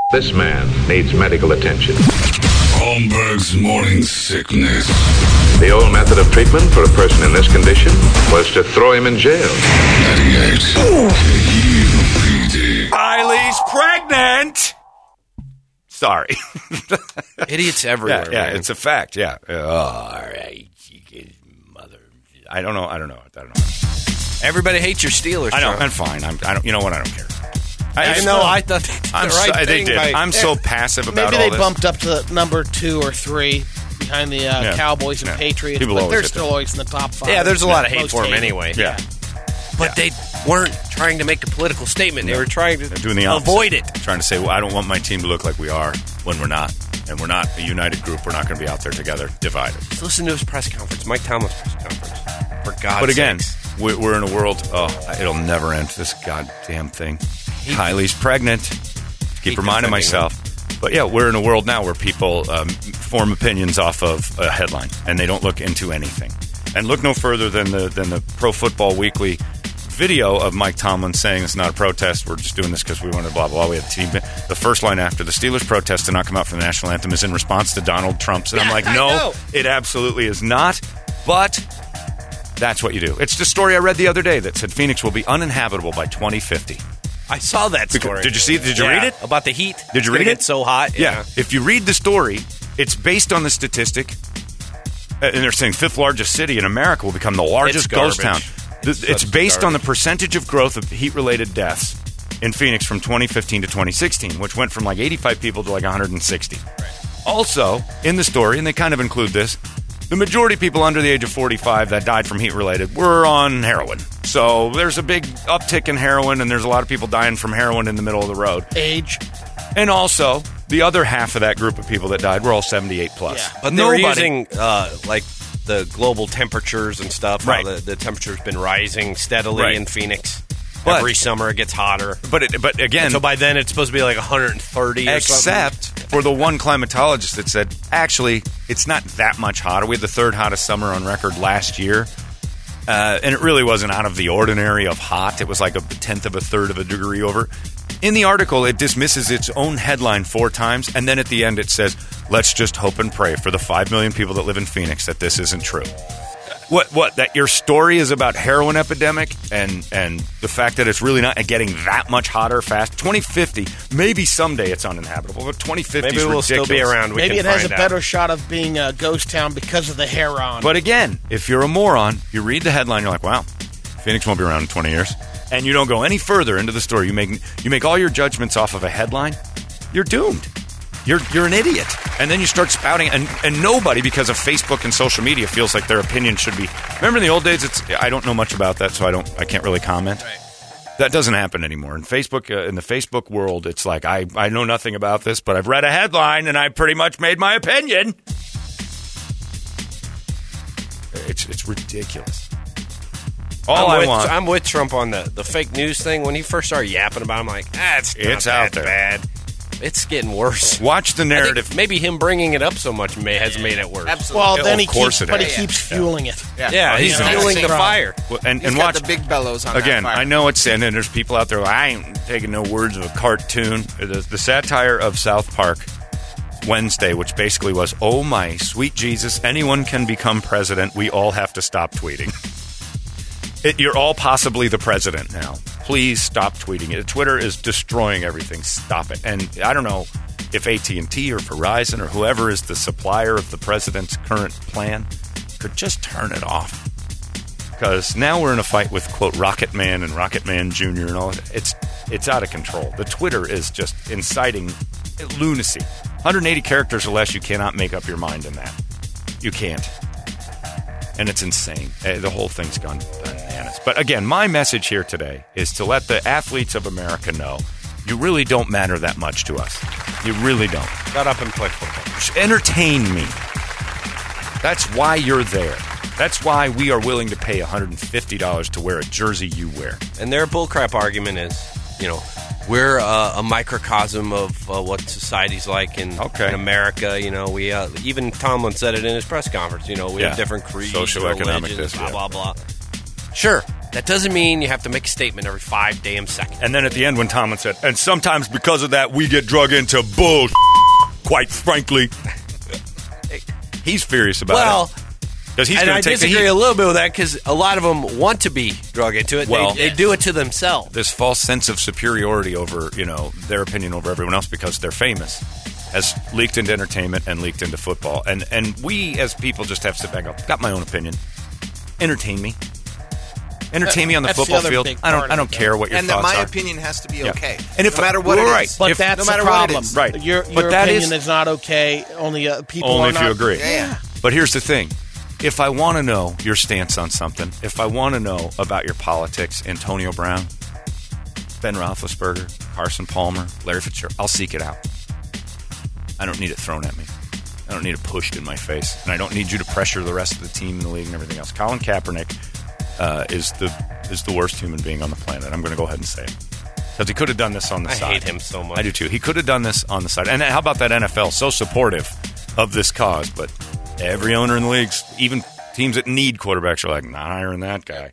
This man needs medical attention. Holmberg's morning sickness. The old method of treatment for a person in this condition was to throw him in jail. 98 KUPD. Eileen's pregnant. Sorry. Idiots everywhere. Yeah, man. it's a fact. Yeah. All right. Mother. I don't know. Everybody hates your Steelers. I know. Trump. I'm fine. I don't. You know what? I don't care. I know. I thought they did I'm the right they thing. did. by- I'm so passive about Maybe all they this. bumped up to number 2 or 3 behind the Cowboys and Patriots, People but always they're hit still always in the top 5. Yeah, there's a lot of hate Most for him hated. anyway. Yeah. But they weren't trying to make a political statement. They were trying to They're doing the opposite. avoid it. Trying to say, well, I don't want my team to look like we are when we're not. And we're not a united group. We're not going to be out there together, divided. Just listen to his press conference, Mike Tomlin's press conference. For God's But again, sakes. we're in a world, it'll never end, this goddamn thing. Kylie's pregnant. Keep reminding myself. But yeah, we're in a world now where people form opinions off of a headline, and they don't look into anything. And look no further than the Pro Football Weekly video of Mike Tomlin saying it's not a protest. We're just doing this because we wanted blah, blah, blah. We had a team. The first line after the Steelers protest to not come out for the national anthem is in response to Donald Trump's. And I'm like, no, it absolutely is not. But that's what you do. It's the story I read the other day that said Phoenix will be uninhabitable by 2050. I saw that story. Did you see it? Did you read it? About the heat. Did you It's read gonna it? get so hot. Yeah. If you read the story, it's based on the statistic, and they're saying fifth largest city in America will become the largest It's ghost town. garbage. It's based on the percentage of growth of heat-related deaths in Phoenix from 2015 to 2016, which went from like 85 people to like 160. Right. Also, in the story, and they kind of include this, the majority of people under the age of 45 that died from heat-related were on heroin. So there's a big uptick in heroin, and there's a lot of people dying from heroin in the middle of the road. Age. And also, the other half of that group of people that died were all 78 plus. Yeah. But they were using like the global temperatures and stuff. Right. How the temperature's been rising steadily Right. in Phoenix. But- Every summer it gets hotter. But again, And so by then it's supposed to be like 130 or something. except for the one climatologist that said, actually, it's not that much hotter. We had the third hottest summer on record last year. And it really wasn't out of the ordinary of hot. It was like a tenth of a third of a degree over. In the article, it dismisses its own headline 4 times, and then at the end it says, let's just hope and pray for the 5 million people that live in Phoenix that this isn't true. What? That your story is about heroin epidemic and the fact that it's really not getting that much hotter fast? 2050, maybe someday it's uninhabitable, but 2050 Maybe is we'll ridiculous. still be around. We Maybe can it has a find out. better shot of being a ghost town because of the heron. But again, if you're a moron, you read the headline, you're like, wow, Phoenix won't be around in 20 years. And you don't go any further into the story. You make all your judgments off of a headline, you're doomed. You're an idiot. And then you start spouting, and nobody, because of Facebook and social media, feels like their opinion should be. Remember in the old days, I don't know much about that, so I can't really comment. Right. That doesn't happen anymore. In Facebook, in the Facebook world, it's like, I know nothing about this, but I've read a headline, and I pretty much made my opinion. It's ridiculous. I'm with Trump on the fake news thing. When he first started yapping about it, I'm like, it's out there. bad. It's getting worse. Watch the narrative. I think maybe him bringing it up so much has made it worse. Absolutely. well, then of he course keeps, it but has. he keeps fueling it. Yeah, he's Yeah. fueling the Right. fire. And He's watch got the big bellows on again. that fire. I know it's and there's people out there. Like, I ain't taking no words of a cartoon. The satire of South Park Wednesday, which basically was, "Oh my sweet Jesus, anyone can become president. We all have to stop tweeting." You're all possibly the president now. Please stop tweeting it. Twitter is destroying everything. Stop it. And I don't know if AT&T or Verizon or whoever is the supplier of the president's current plan could just turn it off. Because now we're in a fight with, quote, Rocket Man and Rocket Man Jr. and all that. It's out of control. The Twitter is just inciting lunacy. 180 characters or less, you cannot make up your mind in that. You can't. And it's insane. The whole thing's gone bananas. But again, my message here today is to let the athletes of America know you really don't matter that much to us. You really don't. Shut up and play football. Entertain me. That's why you're there. That's why we are willing to pay $150 to wear a jersey you wear. And their bullcrap argument is, we're a microcosm of what society's like in America. We even Tomlin said it in his press conference. We have different creeds, socioeconomic, religions, this, blah blah blah. Sure, That doesn't mean you have to make a statement every 5 damn seconds. And then at the end when Tomlin said, and sometimes because of that we get drug into bull, quite frankly. He's furious about it. Well, and I disagree a little bit with that because a lot of them want to be drug into it. Well, they do it to themselves. This false sense of superiority over, their opinion over everyone else because they're famous has leaked into entertainment and leaked into football. And we as people just have to sit back and go, got my own opinion. Entertain me. Entertain me on the football field. I don't care what your thoughts are. And my opinion has to be okay. And if, no matter what it is. But that's the problem. Right. Your opinion is not okay. Only people only are if not. You agree. Yeah. But here's the thing. If I want to know your stance on something, if I want to know about your politics, Antonio Brown, Ben Roethlisberger, Carson Palmer, Larry Fitzgerald, I'll seek it out. I don't need it thrown at me. I don't need it pushed in my face. And I don't need you to pressure the rest of the team in the league and everything else. Colin Kaepernick is the worst human being on the planet. I'm going to go ahead and say it. Because he could have done this on the side. I hate him so much. I do too. He could have done this on the side. And how about that NFL? So supportive of this cause, but every owner in the leagues, even teams that need quarterbacks, are like, not hiring that guy.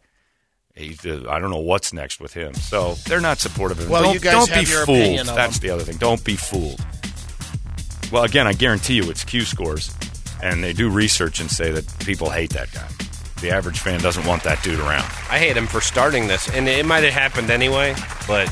I don't know what's next with him. So they're not supportive of him. Well, you guys don't have be your fooled. opinion of That's him. the other thing. Don't be fooled. Well, again, I guarantee you it's Q scores, and they do research and say that people hate that guy. The average fan doesn't want that dude around. I hate him for starting this, and it might have happened anyway, but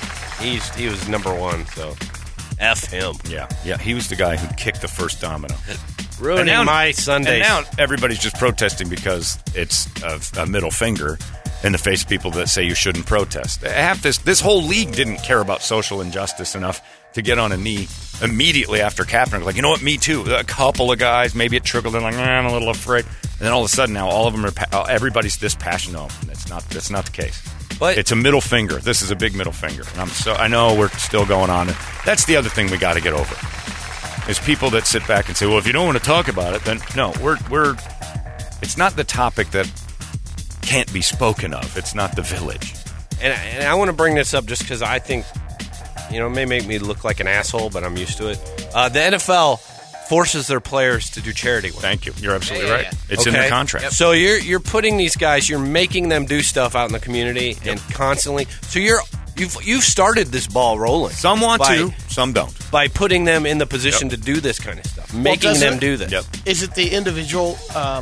he was number one, so F him. Yeah, he was the guy who kicked the first domino. Ruining my Sundays. And now everybody's just protesting because it's a middle finger in the face of people that say you shouldn't protest. This whole league didn't care about social injustice enough to get on a knee immediately after Kaepernick. Like, you know what, me too. A couple of guys, maybe it trickled in, like, I'm a little afraid. And then all of a sudden now all of them are, everybody's this passionate. No, that's not the case. But it's a middle finger. This is a big middle finger. And I know we're still going on. That's the other thing we got to get over. Is people that sit back and say, well, if you don't want to talk about it, then no, we're it's not the topic that can't be spoken of. It's not the village. And I want to bring this up just because I think, it may make me look like an asshole, but I'm used to it. The NFL forces their players to do charity work. Thank you. You're absolutely right. It's in the contract. Yep. So you're putting these guys, you're making them do stuff out in the community and constantly. So you've started this ball rolling. Some want to, some don't. By putting them in the position to do this kind of stuff, making them do this. Yep. Is it the individual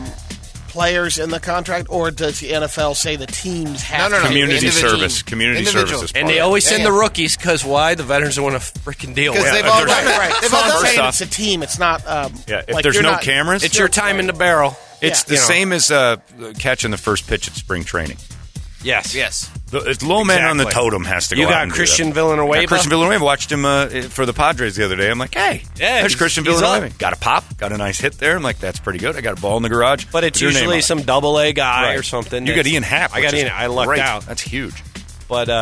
players in the contract, or does the NFL say the teams have to? Community service. Community services. And they always send the rookies because why? The veterans don't want to freaking deal with it. They've all done it. Right. They've all done it. It's a team. It's not. If like there's no cameras, it's your time in the barrel. It's the same as catching the first pitch at spring training. Yes. The low man on the totem has to go. You out got and Christian Villanueva. Christian Villanueva. Watched him for the Padres the other day. I'm like, hey, there's Christian Villanueva. Got a pop. Got a nice hit there. I'm like, that's pretty good. I got a ball in the garage. But it's usually some AA guy or something. You got Ian Happ. I got Ian. I lucked out. That's huge. But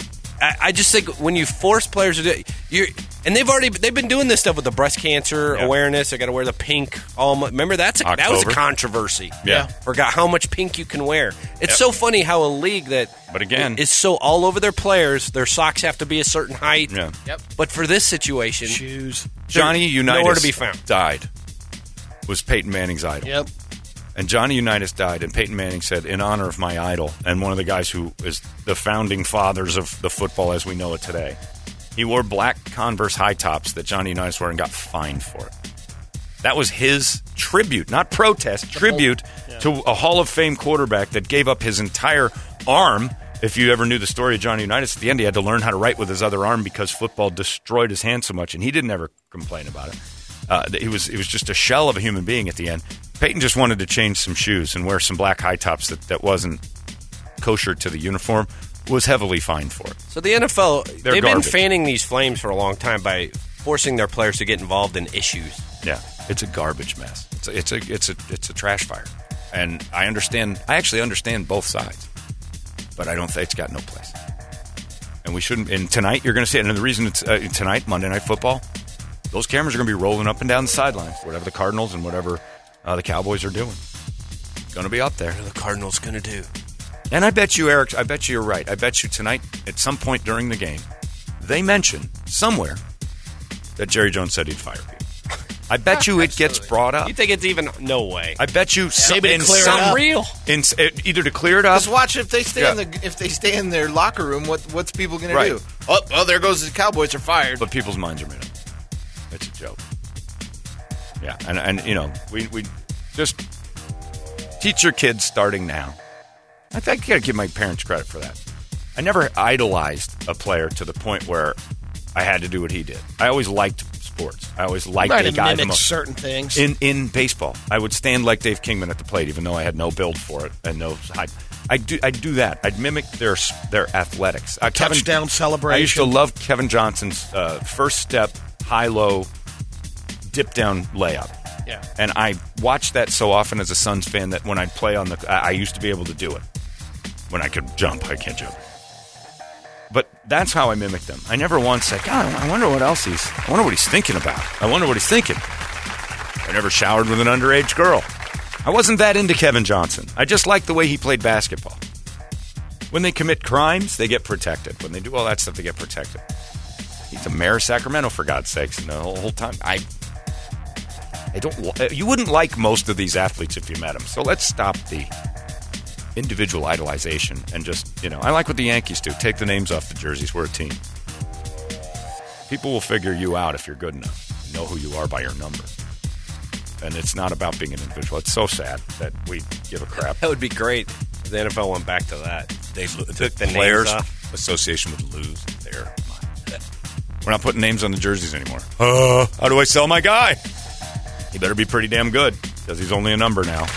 I just think when you force players to do it, and they've been doing this stuff with the breast cancer awareness. They got to wear the pink. Remember that was a controversy. Yeah, forgot how much pink you can wear. It's so funny how a league is so all over their players. Their socks have to be a certain height. Yeah. Yep. But for this situation, shoes. Johnny Unitas nowhere to be found. Died. Was Peyton Manning's idol. Yep. And Johnny Unitas died, and Peyton Manning said, in honor of my idol, and one of the guys who is the founding fathers of the football as we know it today, he wore black Converse high tops that Johnny Unitas wore and got fined for it. That was his tribute, not protest, tribute to a Hall of Fame quarterback that gave up his entire arm. If you ever knew the story of Johnny Unitas, at the end he had to learn how to write with his other arm because football destroyed his hand so much, and he didn't ever complain about it. He was just a shell of a human being at the end. Peyton just wanted to change some shoes and wear some black high tops that wasn't kosher to the uniform, was heavily fined for it. So the NFL, they've been garbage. fanning these flames for a long time by forcing their players to get involved in issues. Yeah, it's a garbage mess. It's a trash fire, and I actually understand both sides, but I don't think it's got no place. And we shouldn't. And tonight you're going to see it. And the reason it's tonight, Monday Night Football, those cameras are going to be rolling up and down the sidelines, whatever the Cardinals and whatever the Cowboys are doing. Going to be up there. What are the Cardinals going to do? And I bet you, Eric, you're right. I bet you tonight, at some point during the game, they mention somewhere that Jerry Jones said he'd fire people. I bet you it gets brought up. You think it's even no way? I bet you Maybe to clear it up. Real. Either to clear it up. Just watch if they stay in their locker room. What's people going to do? Oh, there goes the Cowboys are fired. But people's minds are made up. It's a joke. Yeah, and we just teach your kids starting now. I think you got to give my parents credit for that. I never idolized a player to the point where I had to do what he did. I always liked sports. I always liked a guy mimic certain things. In baseball, I would stand like Dave Kingman at the plate, even though I had no build for it and no height. I'd do that. I'd mimic their athletics. Touchdown celebration. I used to love Kevin Johnson's first step, high-low, dip-down layup. Yeah. And I watched that so often as a Suns fan that when I'd play on I used to be able to do it. When I could jump, I can't jump. But that's how I mimicked them. I never once said, God, I wonder what else I wonder what he's thinking about. I wonder what he's thinking. I never showered with an underage girl. I wasn't that into Kevin Johnson. I just liked the way he played basketball. When they commit crimes, they get protected. When they do all that stuff, they get protected. He's the mayor of Sacramento, for God's sakes. And the whole time, I don't. You wouldn't like most of these athletes if you met them. So let's stop the individual idolization and just, I like what the Yankees do. Take the names off the jerseys. We're a team. People will figure you out if you're good enough. Know who you are by your number. And it's not about being an individual. It's so sad that we give a crap. That would be great if the NFL went back to that. They took the Players Association would lose their mind. We're not putting names on the jerseys anymore. How do I sell my guy? He better be pretty damn good because he's only a number now.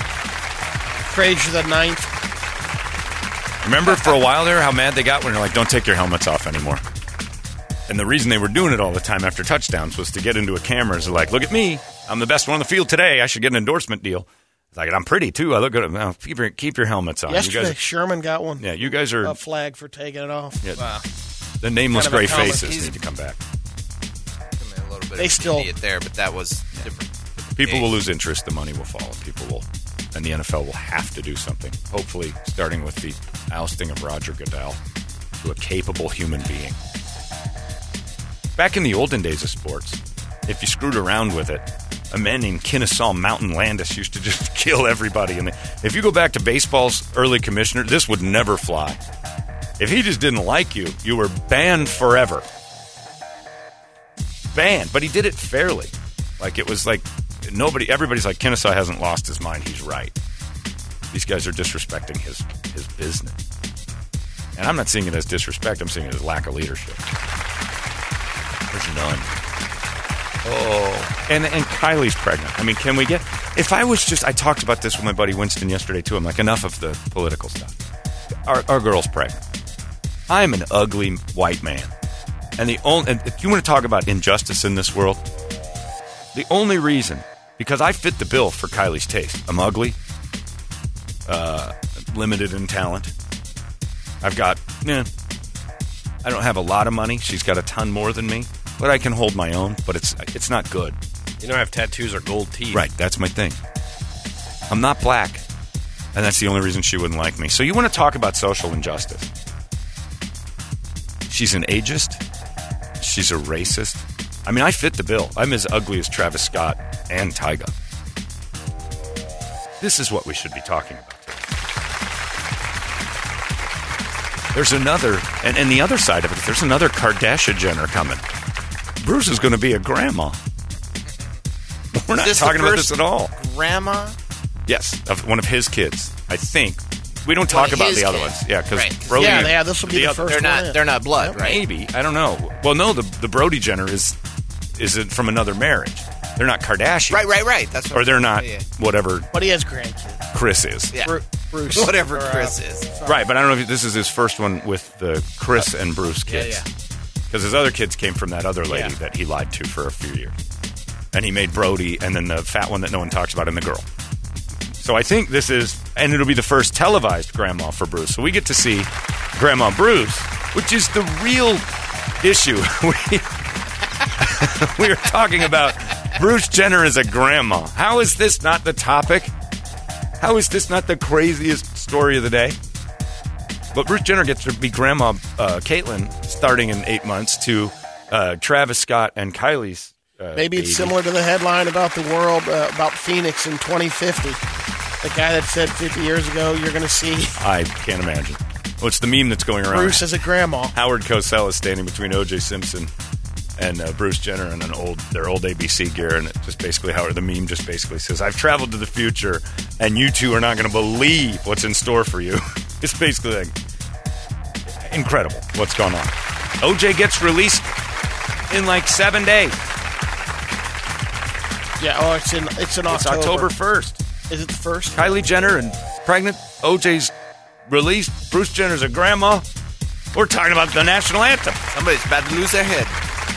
Frazier the ninth. Remember for a while there how mad they got when they're like, don't take your helmets off anymore. And the reason they were doing it all the time after touchdowns was to get into a camera. They're like, look at me. I'm the best one on the field today. I should get an endorsement deal. It's like, I'm pretty, too. I look good. Now, keep your helmets on. Yesterday, Sherman got one. Yeah, you guys are... a flag for taking it off. Yeah, wow. The nameless gray faces need to come back. A little bit they still idiot there, but that was different. People will lose interest. The money will fall. People will... And the NFL will have to do something. Hopefully, starting with the ousting of Roger Goodell to a capable human being. Back in the olden days of sports, if you screwed around with it, a man named Kennesaw Mountain Landis used to just kill everybody. And if you go back to baseball's early commissioner, this would never fly. If he just didn't like you, you were banned forever. Banned. But he did it fairly. Like, it was like... everybody's like, Kennesaw hasn't lost his mind. He's right. These guys are disrespecting his business. And I'm not seeing it as disrespect. I'm seeing it as lack of leadership. There's none. Oh. And Kylie's pregnant. I mean, can we get... If I was just... I talked about this with my buddy Winston yesterday, too. I'm like, enough of the political stuff. Our girl's pregnant. I'm an ugly white man. And if you want to talk about injustice in this world, the only reason... Because I fit the bill for Kylie's taste. I'm ugly, limited in talent. I don't have a lot of money. She's got a ton more than me, but I can hold my own. But it's not good. You don't have tattoos or gold teeth. Right, that's my thing. I'm not black, and that's the only reason she wouldn't like me. So you want to talk about social injustice? She's an ageist. She's a racist. I mean, I fit the bill. I'm as ugly as Travis Scott and Tyga. This is what we should be talking about today. There's another, and the other side of it, there's another Kardashian Jenner coming. Bruce is going to be a grandma. We're not talking about this at all. Grandma? Yes, of one of his kids, I think. We don't talk about the other ones. Yeah, because right. Brody... Yeah, this will be the first one. They're not blood, right? Maybe. I don't know. Well, no, the Brody Jenner is it from another marriage. They're not Kardashians. Right. That's what or they're not whatever... But he has grandkids. Chris is. Yeah. Bruce. Whatever Chris is. Sorry. Right, but I don't know if this is his first one with the Chris and Bruce kids. Yeah. Because his other kids came from that other lady that he lied to for a few years. And he made Brody and then the fat one that no one talks about and the girl. So I think this is... And it'll be the first televised grandma for Bruce. So we get to see Grandma Bruce, which is the real issue. We are talking about Bruce Jenner as a grandma. How is this not the topic? How is this not the craziest story of the day? But Bruce Jenner gets to be Grandma Caitlyn starting in 8 months to Travis Scott and Kylie's Maybe it's similar to the headline about the world, about Phoenix in 2050. The guy that said 50 years ago, you're going to see... I can't imagine. Well, it's the meme that's going around. Bruce as a grandma. Howard Cosell is standing between O.J. Simpson and Bruce Jenner in their old ABC gear, and it just basically the meme just basically says, "I've traveled to the future, and you two are not going to believe what's in store for you." It's basically like incredible what's going on. O.J. gets released in like 7 days. Yeah, it's in October. It's October 1st. Is it the 1st? Kylie Jenner and pregnant. O.J.'s released. Bruce Jenner's a grandma. We're talking about the national anthem. Somebody's about to lose their head.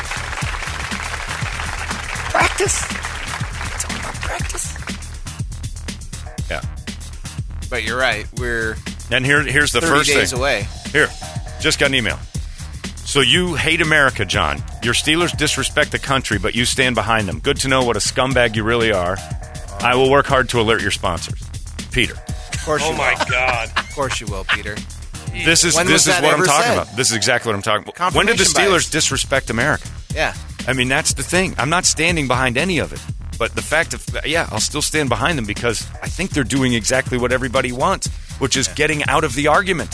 Practice. It's all about practice. Yeah. But you're right. We're and here's the 30 first days thing. away. Here, just got an email. So you hate America, John. Your Steelers disrespect the country, but you stand behind them. Good to know what a scumbag you really are. I will work hard to alert your sponsors. Peter. Of course you will. Oh, my God. Of course you will, Peter. This is what I'm talking about. This is exactly what I'm talking about. When did the Steelers disrespect America? Yeah. I mean, that's the thing. I'm not standing behind any of it. But the fact of, I'll still stand behind them because I think they're doing exactly what everybody wants, which is getting out of the argument.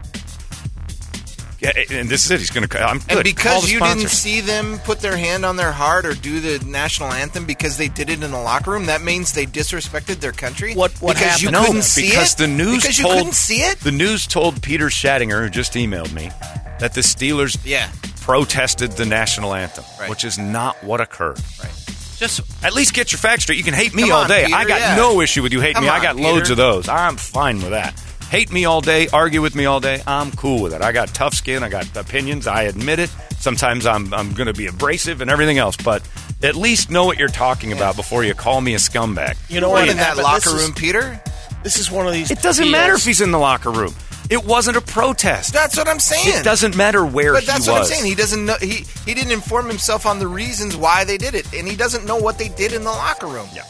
Yeah, and this is it. He's going to. I'm good. And because you didn't see them put their hand on their heart or do the national anthem because they did it in the locker room, that means they disrespected their country. What happened? You couldn't see because it? the news because told, you couldn't see it. The news told Peter Schattinger, who just emailed me, that the Steelers protested the national anthem, which is not what occurred. Right. Just at least get your facts straight. You can hate me Come all on, day. Peter, I got no issue with you hating me. I got loads of those. I'm fine with that. Hate me all day, argue with me all day, I'm cool with it. I got tough skin, I got opinions, I admit it. Sometimes I'm going to be abrasive and everything else, but at least know what you're talking about before you call me a scumbag. You know what? In that locker room, Peter? This is one of these... It doesn't matter if he's in the locker room. It wasn't a protest. That's what I'm saying. It doesn't matter where he was. But that's what I'm saying. He doesn't know. He didn't inform himself on the reasons why they did it, and he doesn't know what they did in the locker room. Yeah.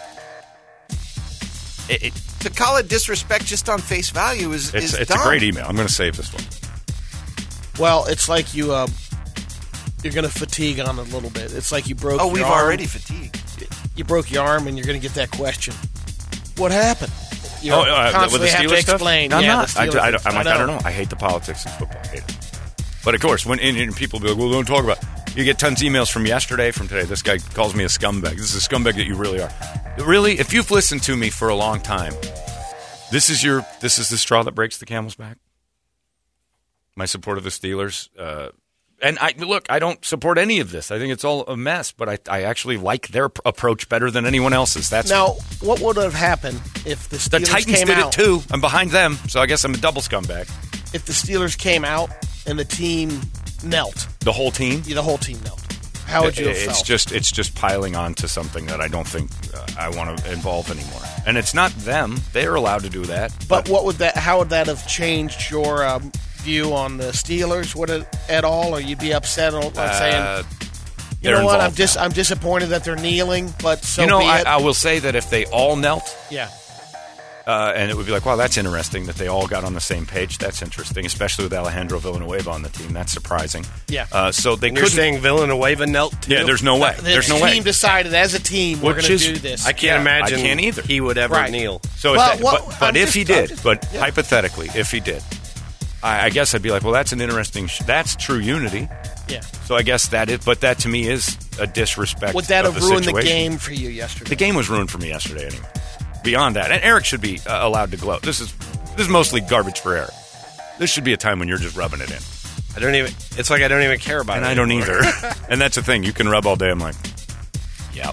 To call it disrespect just on face value is it's dumb. a great email. I'm going to save this one. Well, it's like you're going to fatigue on it a little bit. It's like you broke. We've already fatigued. You broke your arm, and you're going to get that question. What happened? You with the have to Steelers stuff? explain. No, I'm not. I don't know. I hate the politics in football. I hate it. But of course, when and people be like, "Well, don't talk about it." You get tons of emails from yesterday, from today. This guy calls me a scumbag. This is a scumbag that you really are. Really, if you've listened to me for a long time, this is the straw that breaks the camel's back. My support of the Steelers. And I don't support any of this. I think it's all a mess, but I actually like their approach better than anyone else's. Now, what would have happened if the Steelers Titans came did out? it too. I'm behind them, so I guess I'm a double scumbag. If the Steelers came out and the team knelt, the whole team, the whole team knelt. How would you have felt? It's just piling on to something that I don't think I want to involve anymore. And it's not them; they're allowed to do that. But how would that have changed your view on the Steelers? Would it at all, or you'd be upset on saying, you know what, I'm disappointed that they're kneeling, but so be it. I will say that if they all knelt, yeah. And it would be like, wow, that's interesting that they all got on the same page. That's interesting, especially with Alejandro Villanueva on the team. That's surprising. Yeah. So they You're saying Villanueva knelt too? Yeah, there's no way. The team decided as a team we're going to do this. I can't imagine I can't either. he would ever kneel. So, hypothetically, if he did, I guess I'd be like, well, that's an interesting. That's true unity. Yeah. So I guess that is, but that to me is a disrespect. Would that of have the ruined situation. the game for you yesterday? The game was ruined for me yesterday anyway. Beyond that, and Eric should be allowed to gloat. This is mostly garbage for Eric. This should be a time when you're just rubbing it in. It's like I don't even care about it. And I don't either. And that's the thing. You can rub all day. I'm like, yep.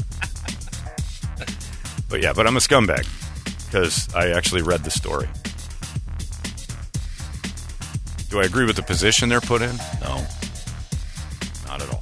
But I'm a scumbag because I actually read the story. Do I agree with the position they're put in? No. Not at all.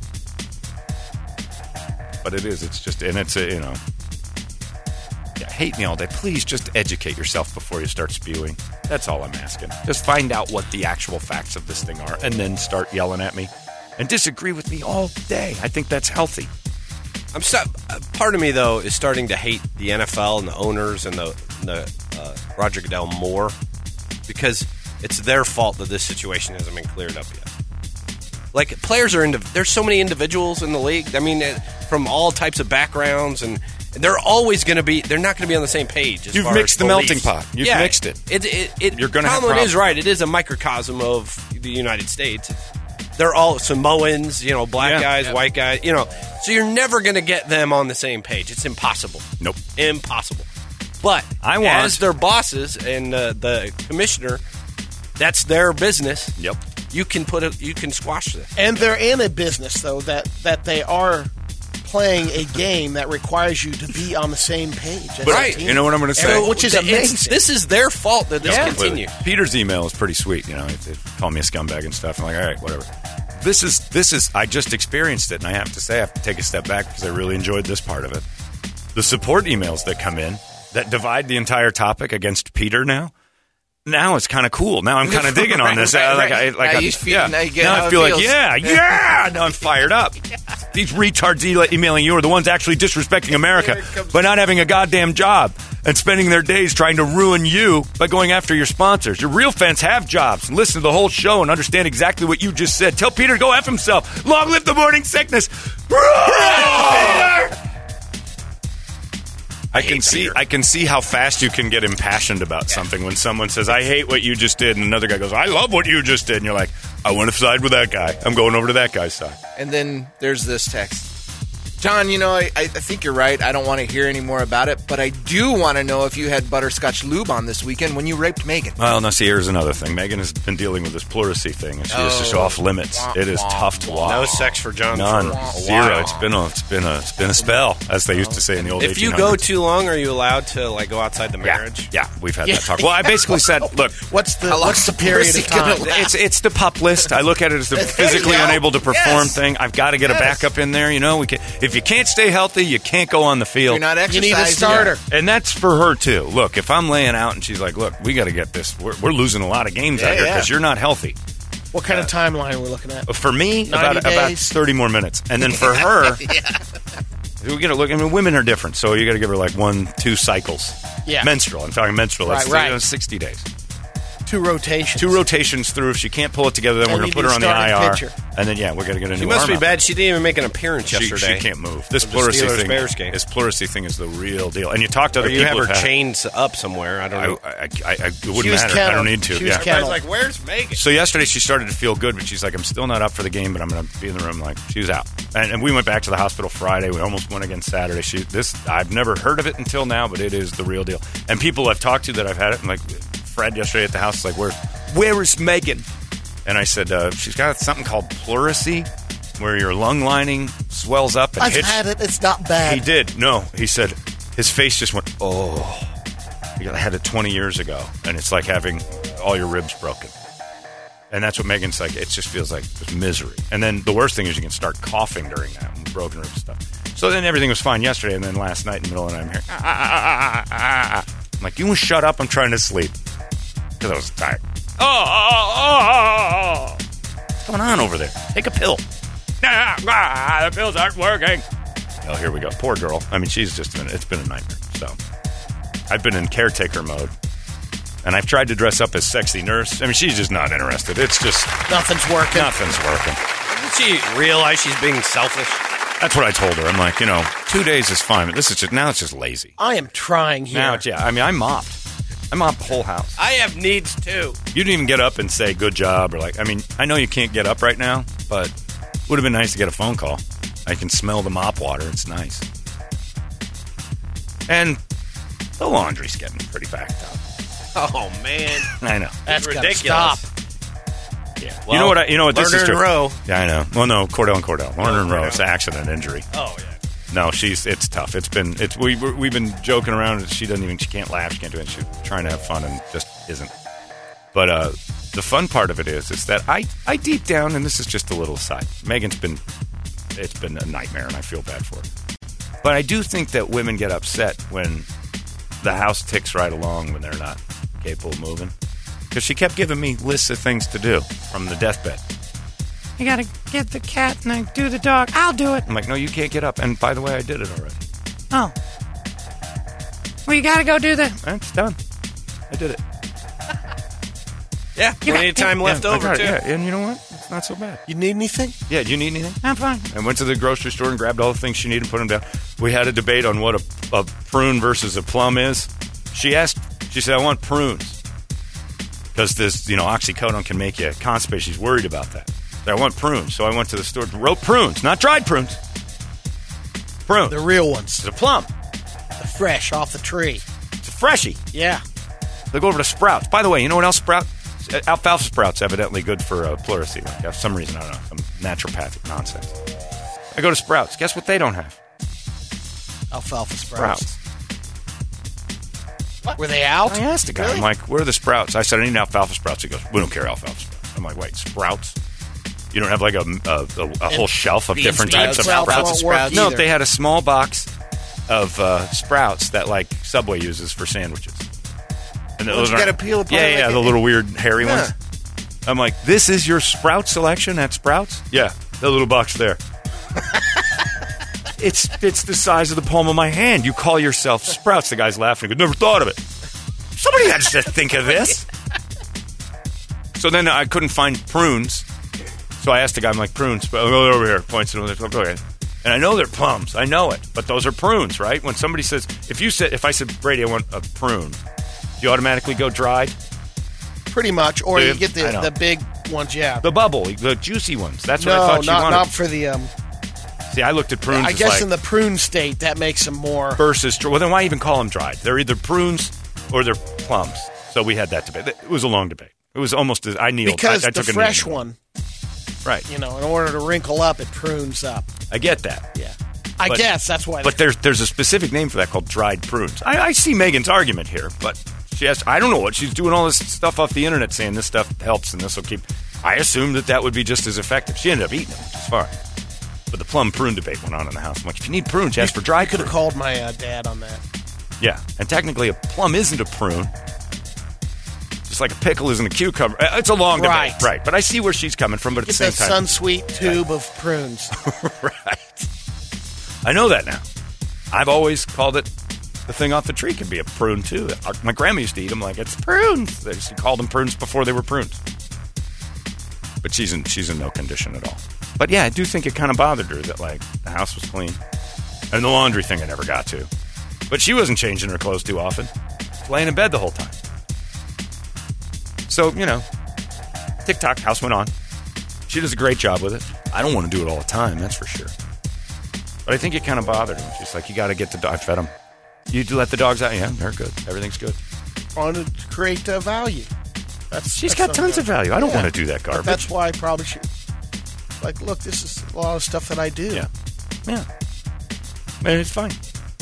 But it is. It's just, and it's a, hate me all day. Please just educate yourself before you start spewing. That's all I'm asking. Just find out what the actual facts of this thing are and then start yelling at me and disagree with me all day. I think that's healthy. Part of me, though, is starting to hate the NFL and the owners and the Roger Goodell more because it's their fault that this situation hasn't been cleared up yet. like players are there's so many individuals in the league. I mean, from all types of backgrounds, and they're always going to be. They're not going to be on the same page. You've mixed the melting pot. You've mixed it. You're going to have problems. Is right. It is a microcosm of the United States. They're all Samoans, black guys, white guys, So you're never going to get them on the same page. It's impossible. Nope. Impossible. But as their bosses and the commissioner, that's their business. Yep. You can squash this. And they're in a business though that they are playing a game that requires you to be on the same page. Right. You know what I'm going to say? Which is amazing. This is their fault that this continues. Peter's email is pretty sweet. They call me a scumbag and stuff. I'm like, all right, whatever. This is. I just experienced it, and I have to say, I have to take a step back because I really enjoyed this part of it. The support emails that come in that divide the entire topic against Peter now it's kind of cool. Now I'm kind of digging on this. Now I feel like, now I'm fired up. These retards emailing you are the ones actually disrespecting America by not having a goddamn job and spending their days trying to ruin you by going after your sponsors. Your real fans have jobs and listen to the whole show and understand exactly what you just said. Tell Peter to go F himself. Long live the morning sickness. I can see how fast you can get impassioned about something when someone says, I hate what you just did, and another guy goes, I love what you just did, and you're like, I want to side with that guy. I'm going over to that guy's side. And then there's this text. John, I think you're right. I don't want to hear any more about it, but I do want to know if you had butterscotch lube on this weekend when you raped Megan. Well, now see, here's another thing. Megan has been dealing with this pleurisy thing, and she is just off limits. It is tough to watch. No sex for John. None. Zero. It's been a spell, as they used to say in the old 1800s. If you go too long, are you allowed to go outside the marriage? Yeah, we've had that talk. Well, I basically said, look, what's the period of time? It's the pup list. I look at it as the physically unable to perform thing. I've got to get a backup in there. If you can't stay healthy, you can't go on the field. You're not exercising. You need a starter. And that's for her, too. Look, if I'm laying out and she's like, look, we got to get this. We're losing a lot of games out here because you're not healthy. What kind of timeline are we looking at? For me, about 30 more minutes. And then for her, we got to look. I mean, women are different, so you got to give her like 1-2 cycles. Yeah. Menstrual. I'm talking menstrual. That's 60 days. 2 rotations. 2 rotations through. If she can't pull it together, then we're going to put her on the IR. Pitcher. And then, we're going to get a new She must be arm bad. She didn't even make an appearance yesterday. She can't move. This pleurisy thing is the real deal. And you talk to other people. You have her chained up somewhere. I don't know. It wouldn't matter. I don't need to. I was like, where's Megan? So yesterday she started to feel good, but she's like, I'm still not up for the game, but I'm going to be in the room. Like, she was out. And we went back to the hospital Friday. We almost went again Saturday. I've never heard of it until now, but it is the real deal. And people I've talked to that I've had it, and like Fred yesterday at the house, like, where is Megan? And I said, she's got something called pleurisy, where your lung lining swells up. And I've had it. It's not bad. He did. No, he said his face just went, oh. I had it 20 years ago, and it's like having all your ribs broken. And that's what Megan's like. It just feels like just misery. And then the worst thing is you can start coughing during that and broken rib stuff. So then everything was fine yesterday, and then last night in the middle of the night, I'm here. I'm like, you want to shut up? I'm trying to sleep. Because I was tired. What's going on over there? Take a pill. The pills aren't working. Oh, here we go. Poor girl. I mean, it's been a nightmare. So I've been in caretaker mode. And I've tried to dress up as sexy nurse. I mean, she's just not interested. It's just... Nothing's working. Doesn't she realize she's being selfish? That's what I told her. I'm like, 2 days is fine. But now it's just lazy. I am trying here. Now, I mopped. I mopped the whole house. I have needs, too. You didn't even get up and say good job. I know you can't get up right now, but it would have been nice to get a phone call. I can smell the mop water. It's nice. And the laundry's getting pretty backed up. Oh, man. I know. That's ridiculous. Stop. Yeah. Well, you know what this is. Lerner and Rowe. Yeah, I know. Well, no, Cordell and Cordell. Lerner and Rowe. It's an accident injury. Oh, yeah. No, it's tough. We've been joking around. She can't laugh. She can't do it. She's trying to have fun and just isn't. But the fun part of it is that I deep down, and this is just a little aside, it's been a nightmare, and I feel bad for her. But I do think that women get upset when the house ticks right along when they're not capable of moving. Because she kept giving me lists of things to do from the deathbed. You got to get the cat and I do the dog. I'll do it. I'm like, no, you can't get up. And by the way, I did it already. Oh. Well, you got to go do the... It's done. I did it. Yeah, plenty of time left over, too. Yeah, and you know what? not so bad. You need anything? Yeah, do you need anything? I'm fine. I went to the grocery store and grabbed all the things she needed and put them down. We had a debate on what a prune versus a plum is. She said, I want prunes. Because this, oxycodone can make you constipated. She's worried about that. I want prunes. So I went to the store, wrote prunes, not dried prunes. Prunes. The real ones. It's a plum. The fresh, off the tree. It's a freshie. Yeah. They go over to Sprouts. By the way, you know what else alfalfa sprouts evidently good for pleurisy. Like, for some reason, I don't know, some naturopathic nonsense. I go to Sprouts. Guess what they don't have? Alfalfa sprouts. What? Were they out? I asked the guy. Really? I'm like, where are the sprouts? I said, I need alfalfa sprouts. He goes, we don't carry alfalfa sprouts. I'm like, wait, sprouts? You don't have like a whole shelf of different types of sprouts? No, they had a small box of sprouts that like Subway uses for sandwiches. And those you got to peel apart. Yeah, the little weird hairy ones. I'm like, this is your sprout selection at Sprouts? Yeah, that little box there. It's the size of the palm of my hand. You call yourself Sprouts. The guy's laughing. He goes, never thought of it. Somebody had to think of this. So then I couldn't find prunes. So I asked the guy, I'm like, prunes. But I'll go over here. Points to them. Okay. And I know they're plums. I know it. But those are prunes, right? When somebody says, if I said, Brady, I want a prune, do you automatically go dried? Pretty much. Or you get the big ones, yeah. The bubble, the juicy ones. That's what I thought you wanted. No, not for the... See, I looked at prunes. I guess in the prune state, that makes them more... Versus... Well, then why even call them dried? They're either prunes or they're plums. So we had that debate. It was a long debate. It was almost... I kneeled. Because I the took fresh one... Right. In order to wrinkle up, it prunes up. I get that. Yeah. I guess that's why... But there's a specific name for that called dried prunes. I see Megan's argument here, but she has... I don't know what... She's doing all this stuff off the internet saying this stuff helps and this will keep... I assumed that would be just as effective. She ended up eating them, which is fine. But the plum prune debate went on in the house. I'm like, if you need prunes, you ask for dry. You could have called my dad on that. Yeah, and technically a plum isn't a prune. Just like a pickle isn't a cucumber. It's a long debate. Right. But I see where she's coming from, but at the same time... It's a Sunsweet tube of prunes. Right. I know that now. I've always called it the thing off the tree can be a prune, too. My grandma used to eat them like, it's prunes. They used to call them prunes before they were prunes. But she's in no condition at all. But yeah, I do think it kind of bothered her that like the house was clean. And the laundry thing I never got to. But she wasn't changing her clothes too often. Laying in bed the whole time. So, tick-tock, house went on. She does a great job with it. I don't want to do it all the time, that's for sure. But I think it kind of bothered her. She's like, you got to get the dog. I fed them. You let the dogs out? Yeah, they're good. Everything's good. Want to create value. She's got tons of value. I don't want to do that garbage. That's why I probably should. Like, look, this is a lot of stuff that I do. Yeah. And it's fine.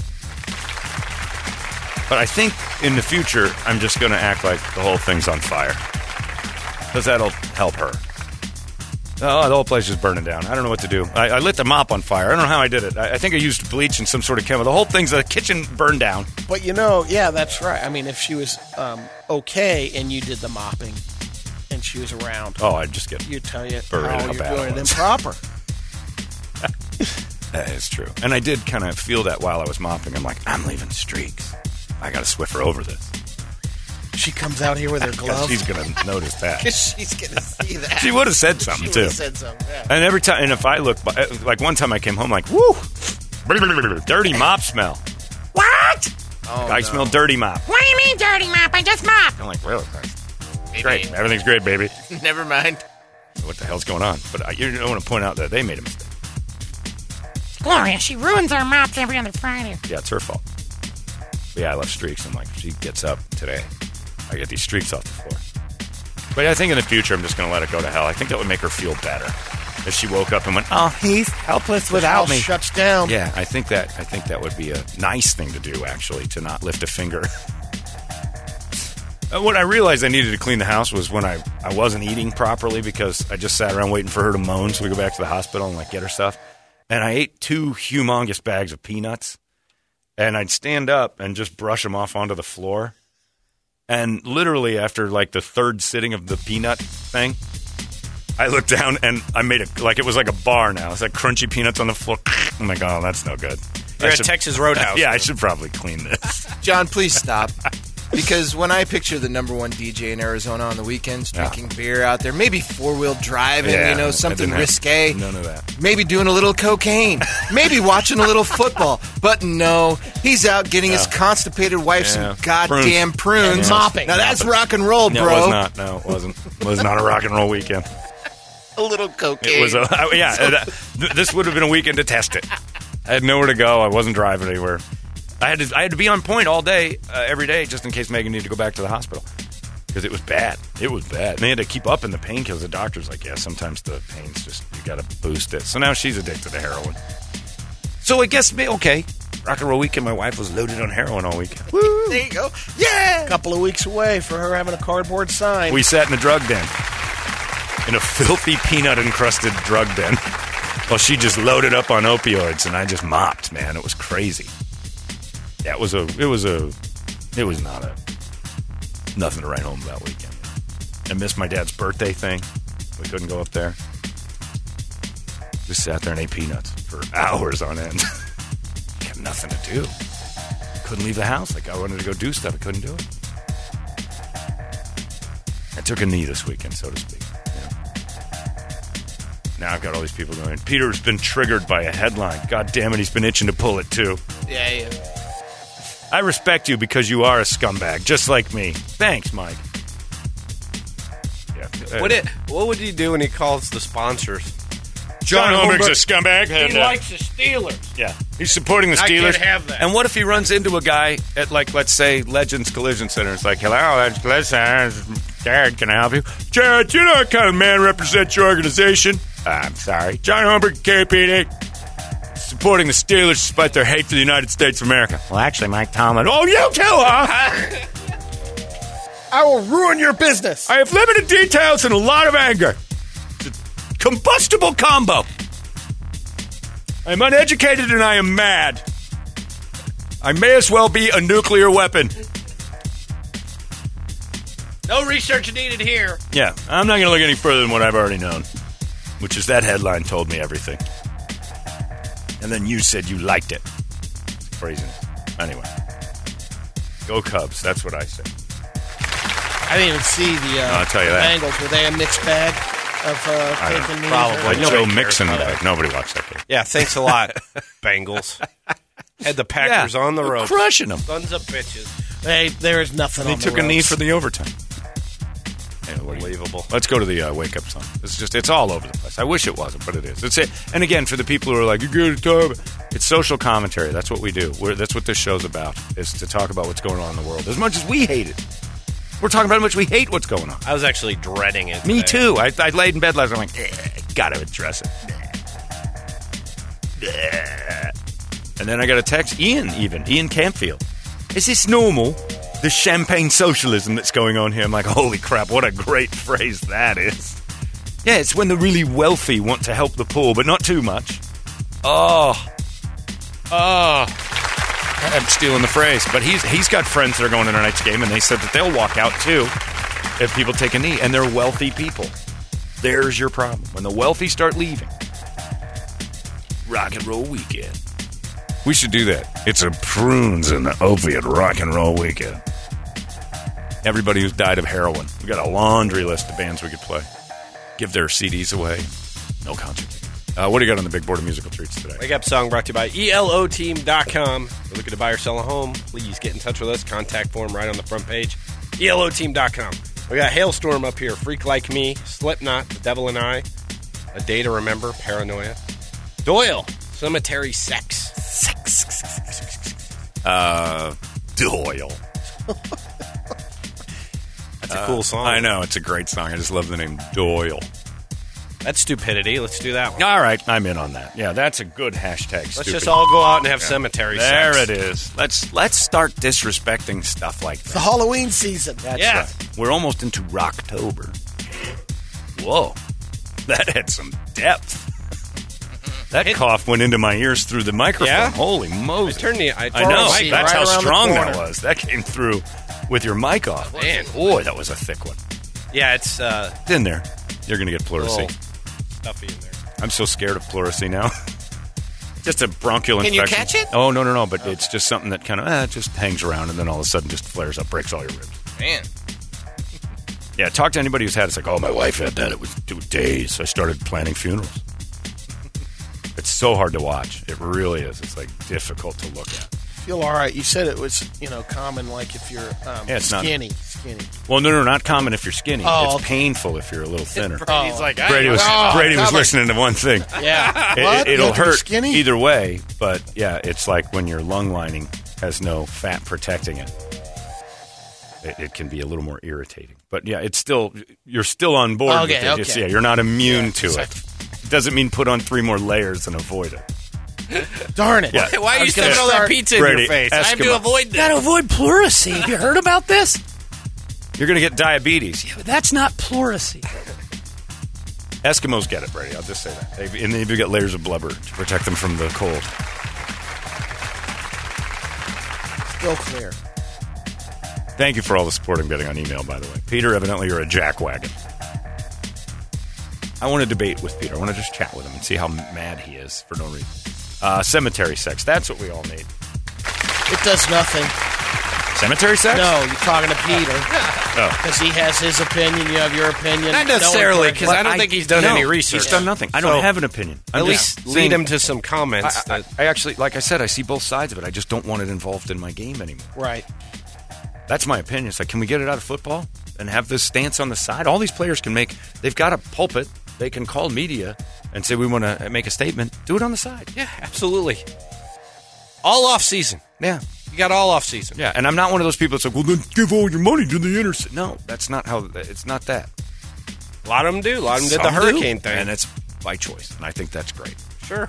But I think in the future, I'm just going to act like the whole thing's on fire. Because that'll help her. Oh, the whole place is burning down. I don't know what to do. I lit the mop on fire. I don't know how I did it. I think I used bleach and some sort of chemical. The whole thing's the kitchen burned down. But yeah, that's right. I mean, if she was okay and you did the mopping and she was around. Oh, I'd just get... You'd tell you how you're doing it improper. That is true. And I did kind of feel that while I was mopping. I'm like, I'm leaving streaks. I got to Swiffer over this. She comes out here with her glove. She's going to notice that. She's going to see that. She would have said something, too. She would have said something, yeah. And every time, and if I look, like one time I came home, like, woo, dirty mop smell. What? Oh, I smell dirty mop. What do you mean dirty mop? I just mopped. I'm like, really? Great. Everything's great, baby. Never mind. What the hell's going on? But you don't want to point out that they made a mistake. Gloria, she ruins our mops every other Friday. Yeah, it's her fault. But yeah, I left streaks. I'm like, if she gets up today, I get these streaks off the floor. But I think in the future, I'm just going to let it go to hell. I think that would make her feel better if she woke up and went, "Oh, he's helpless without me." Shuts down. Yeah, I think that would be a nice thing to do, actually, to not lift a finger. What I realized I needed to clean the house was when I wasn't eating properly because I just sat around waiting for her to moan so we go back to the hospital and like get her stuff. And I ate 2 humongous bags of peanuts. And I'd stand up and just brush them off onto the floor. And literally after like the 3rd sitting of the peanut thing, I looked down and I made it like it was like a bar now. It's like crunchy peanuts on the floor. I'm like, oh, that's no good. You're at Texas Roadhouse. Yeah, I should probably clean this. John, please stop. Because when I picture the number one DJ in Arizona on the weekends, drinking beer out there, maybe four-wheel driving, something risque. None of that. Maybe doing a little cocaine. Maybe watching a little football. But no, he's out getting his constipated wife some goddamn prunes. Mopping. Now that's rock and roll, bro. No, it was not. No, it wasn't. It was not a rock and roll weekend. A little cocaine. It was this would have been a weekend to test it. I had nowhere to go. I wasn't driving anywhere. I had to be on point all day, every day, just in case Megan needed to go back to the hospital. Because it was bad. It was bad. And they had to keep up in the pain because the doctor's like, sometimes the pain's just, you got to boost it. So now she's addicted to heroin. So I guess, okay, rock and roll weekend, my wife was loaded on heroin all weekend. Woo! There you go. Yeah! A couple of weeks away for her having a cardboard sign. We sat in a drug den. In a filthy peanut-encrusted drug den. Well, she just loaded up on opioids, and I just mopped, man. It was crazy. Yeah, it was nothing to write home about weekend. I missed my dad's birthday thing. We couldn't go up there. Just sat there and ate peanuts for hours on end. Had nothing to do. Couldn't leave the house. Like, I wanted to go do stuff. I couldn't do it. I took a knee this weekend, so to speak. Now I've got all these people going, Peter's been triggered by a headline. God damn it, he's been itching to pull it too. Yeah. I respect you because you are a scumbag, just like me. Thanks, Mike. Yeah. What would he do when he calls the sponsors? John Holmberg's a scumbag. He likes the Steelers. Yeah. He's supporting the Steelers. I can't have that. And what if he runs into a guy at, like, let's say, Legends Collision Center? It's like, hello, Legends Collision Center. Jared, can I help you? Jared, you know what kind of man represents your organization? I'm sorry. John Holmberg, KPD, supporting the Steelers despite their hate for the United States of America. Well, actually, Mike Tomlin. Oh, you too, huh? I will ruin your business. I have limited details and a lot of anger. It's a combustible combo. I'm uneducated and I am mad. I may as well be a nuclear weapon. No research needed here. Yeah, I'm not going to look any further than what I've already known, which is that headline told me everything. And then you said you liked it. It's craziness. Anyway, go Cubs. That's what I said. I didn't even see the I'll tell you that. Bengals. Were they a mixed bag of taking knees? Probably. Like Joe Mixon. Nobody watched that game. Yeah, thanks a lot, Bengals. Had the Packers on the road. Crushing them. Sons of bitches. There is nothing on the They took a knee for the overtime. Unbelievable. Let's go to the wake-up song. It's all over the place. I wish it wasn't, but it is. It's it. And again, for the people who are like, you're good at talk, it's social commentary. That's what we do. That's what this show's about, is to talk about what's going on in the world. As much as we hate it. We're talking about how much we hate what's going on. I was actually dreading it today. Me too. I laid in bed last night. I'm like, gotta address it. And then I got a text. Ian Campfield. Is this normal? The champagne socialism that's going on here. I'm like, holy crap, what a great phrase that is. Yeah, it's when the really wealthy want to help the poor, but not too much. Oh. I'm stealing the phrase. But he's got friends that are going to tonight's game, and they said that they'll walk out, too, if people take a knee. And they're wealthy people. There's your problem. When the wealthy start leaving. Rock and roll weekend. We should do that. It's a prunes and opiate rock and roll weekend. Everybody who's died of heroin. We got a laundry list of bands we could play. Give their CDs away. No concert tickets. What do you got on the big board of musical treats today? Wake Up Song brought to you by ELOteam.com. If you're looking to buy or sell a home, please get in touch with us. Contact form right on the front page. ELOteam.com. We got Hailstorm up here. Freak Like Me. Slipknot. The Devil and I. A Day to Remember. Paranoia. Doyle. Cemetery Sex. Doyle. That's a cool song. I know. It's a great song. I just love the name Doyle. That's stupidity. Let's do that one. All right. I'm in on that. Yeah, that's a good hashtag. Let's just all go out and have cemetery sex. There it is. Let's start disrespecting stuff like that. It's the Halloween season. That's right. We're almost into Rocktober. Whoa. That had some depth. That cough went into my ears through the microphone. Yeah? Holy Moses. I know. That's right how strong that corner. was. That came through with your mic off. Man. Boy, that was a thick one. Yeah, it's It's in there. You're going to get pleurisy. stuffy in there. I'm so scared of pleurisy now. Just a bronchial infection. Can you catch it? Oh, no. But it's just something that kind of just hangs around, and then all of a sudden just flares up, breaks all your ribs. Man. Yeah, talk to anybody who's had it. It's like, oh, my wife had that. It was 2 days. So I started planning funerals. It's so hard to watch. It really is. It's, like, difficult to look at. Feel all right. You said it was, common, like if you're skinny. Well, no, not common if you're skinny. Oh, it's painful if you're a little thinner. Brady's like, Brady was listening to one thing. Yeah. It'll hurt skinny? either way, but yeah, it's like when your lung lining has no fat protecting it. It can be a little more irritating. But yeah, you're still on board with it. Okay. You're not immune to it. It doesn't mean put on 3 more layers and avoid it. Darn it. Yeah. Why are you sticking all that pizza in your face? I have to avoid that. You gotta avoid pleurisy. Have you heard about this? You're going to get diabetes. Yeah, but that's not pleurisy. Eskimos get it, Brady. I'll just say that. And they do get layers of blubber to protect them from the cold. Still clear. Thank you for all the support I'm getting on email, by the way. Peter, evidently you're a jackwagon. I want to debate with Peter. I want to just chat with him and see how mad he is for no reason. Cemetery sex. That's what we all need. It does nothing. Cemetery sex? No, you're talking to Peter. Because he has his opinion, you have your opinion. Not necessarily, because I don't think he's done any research. He's done nothing. I don't have an opinion. At least lead him to some comments. I actually, like I said, I see both sides of it. I just don't want it involved in my game anymore. Right. That's my opinion. It's like, can we get it out of football and have this stance on the side? All these players can make, they've got a pulpit. They can call media and say, we want to make a statement. Do it on the side. Yeah, absolutely. All off season. Yeah. You got all off season. Yeah, and I'm not one of those people that's like, well, then give all your money to the inner city. No, that's not how, it's not that. A lot of them do. A lot of them did the hurricane thing. And it's by choice, and I think that's great. Sure.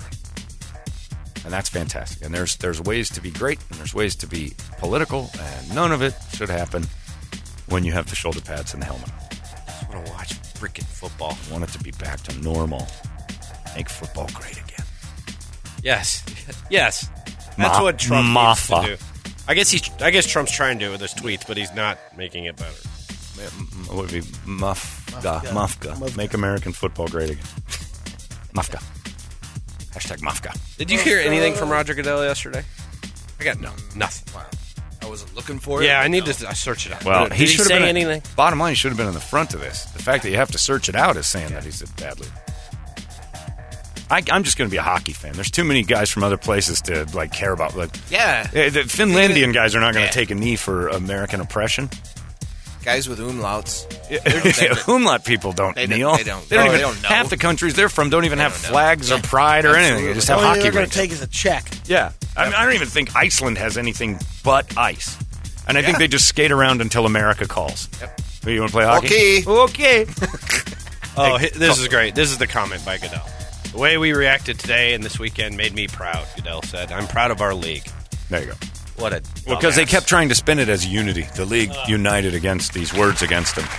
And that's fantastic. And there's ways to be great, and there's ways to be political, and none of it should happen when you have the shoulder pads and the helmet. I just want to watch freaking football. I want it to be back to normal. Make football great again. Yes. Yes. That's what Trump needs to do. I guess Trump's trying to do it with his tweets, but he's not making it better. It would be Mufka. Make American football great again. Mufka. Hashtag Mufka. Did you hear anything from Roger Goodell yesterday? I got nothing. Wow. I wasn't looking for it. Yeah, I need to search it out. Well, did he say anything? Bottom line, he should have been in the front of this. The fact that you have to search it out is saying that he's a bad leader. I'm just going to be a hockey fan. There's too many guys from other places to care about. The Finlandian guys are not going to take a knee for American oppression. Guys with umlauts. Umlaut people don't kneel. They don't even know. Half the countries they're from don't even have flags or pride or anything. They just have hockey they're going rinks. to take as a check. Yeah. I don't even think Iceland has anything but ice. And I think they just skate around until America calls. Yep. You want to play hockey? Okay. This is great. This is the comment by Goodell. The way we reacted today and this weekend made me proud, Goodell said. I'm proud of our league. There you go. What a because they kept trying to spin it as unity. The league united against these words against him.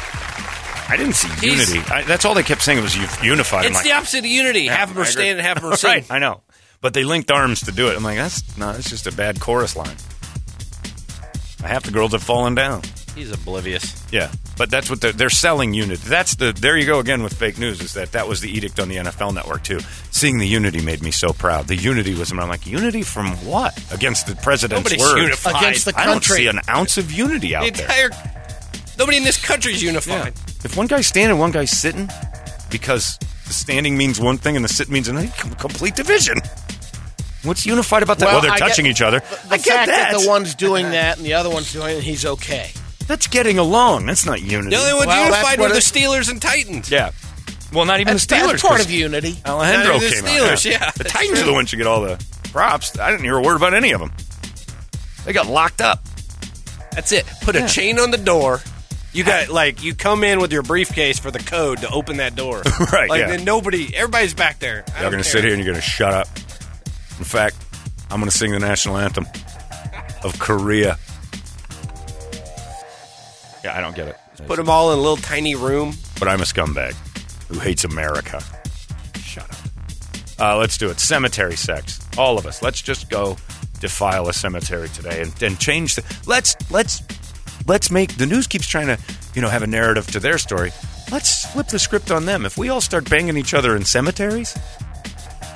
I didn't see unity. That's all they kept saying was unified. It's the opposite of unity. Half of them are standing and half of them are sitting. Right, I know. But they linked arms to do it. I'm like, that's just a bad chorus line. Half the girls have fallen down. He's oblivious. Yeah, but that's what they're selling unity. There you go again with fake news, is that was the edict on the NFL Network, too. Seeing the unity made me so proud. The unity was, I'm like, unity from what? Against the president's Nobody's word. unified. Against the country. I don't see an ounce of unity out there. Nobody in this country is unified. Yeah. If one guy's standing, one guy's sitting, because the standing means one thing and the sit means another, complete division. What's unified about that? Well, they're touching each other. The fact that the one's doing that and the other one's doing it, he's okay. That's getting along. That's not unity. The only ones unified were the Steelers and Titans. Yeah. Well, not even the Steelers. That's part of unity. Alejandro came Steelers, out. Yeah. The Titans are the ones who get all the props. I didn't hear a word about any of them. They got locked up. That's it. Put a chain on the door. You got you come in with your briefcase for the code to open that door. Right. Then everybody's back there. You're going to sit here and you're going to shut up. In fact, I'm going to sing the national anthem of Korea. Yeah, I don't get it. Put them all in a little tiny room. But I'm a scumbag who hates America. Shut up. Let's do it. Cemetery sex. All of us. Let's just go defile a cemetery today and change the... Let's make... The news keeps trying to, have a narrative to their story. Let's flip the script on them. If we all start banging each other in cemeteries,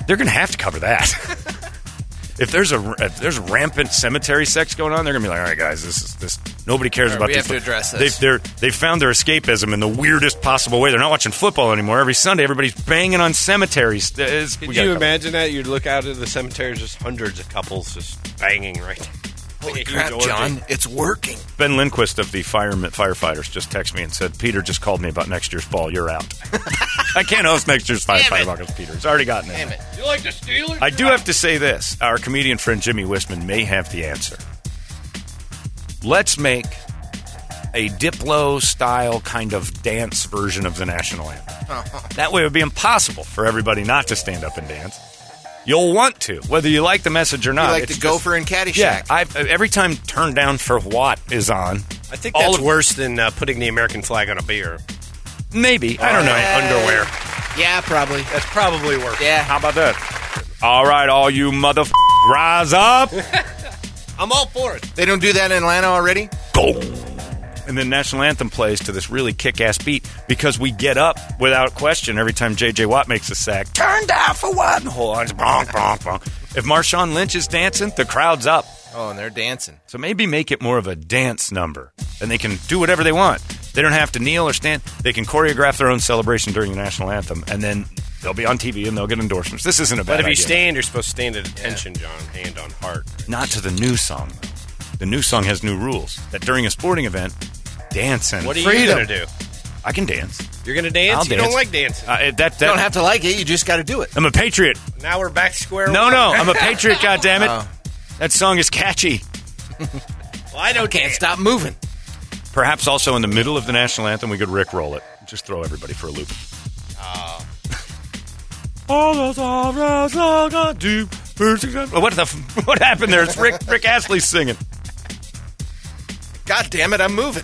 they're going to have to cover that. If there's rampant cemetery sex going on, they're going to be like, all right, guys, this nobody cares about this. We have to address this. They've found their escapism in the weirdest possible way. They're not watching football anymore. Every Sunday, everybody's banging on cemeteries. Could you imagine that? You'd look out at the cemetery, just hundreds of couples just banging right there. Holy crap, John, it's working. Ben Lindquist of the firefighters just texted me and said, Peter just called me about next year's fall. You're out. I can't host next year's firefighter because Peter. He's already gotten it. Damn it. You like the Steelers? I do have to say this. Our comedian friend Jimmy Wisman may have the answer. Let's make a Diplo-style kind of dance version of the national anthem. That way it would be impossible for everybody not to stand up and dance. You'll want to, whether you like the message or not. You like the Gopher and Caddyshack. Yeah, every time Turn Down for What is on. I think that's worse than putting the American flag on a beer. Maybe. I don't know. Underwear. Yeah, probably. That's probably worse. Yeah. How about that? All right, all you rise up. I'm all for it. They don't do that in Atlanta already? Go. And then national anthem plays to this really kick-ass beat because we get up without question every time J.J. Watt makes a sack. Turn down for what? And the whole audience, bonk, bonk, bonk. If Marshawn Lynch is dancing, the crowd's up. Oh, and they're dancing. So maybe make it more of a dance number. And they can do whatever they want. They don't have to kneel or stand. They can choreograph their own celebration during the national anthem. And then they'll be on TV and they'll get endorsements. This isn't a bad idea. But if you stand, you're supposed to stand at attention, John. Hand on heart. Not to the new song, though. The new song has new rules. That during a sporting event, dancing. What are you going to do? I can dance. You're going to dance? I'll You dance. don't like dancing. You don't have to like it. You just got to do it. I'm a patriot. Now we're back to square No, one. I'm a patriot, goddammit. That song is catchy. Well, I Can't stop moving. Perhaps also in the middle of the national anthem, we could Rickroll it. Just throw everybody for a loop. What happened there? It's Rick Astley singing. God damn it, I'm moving.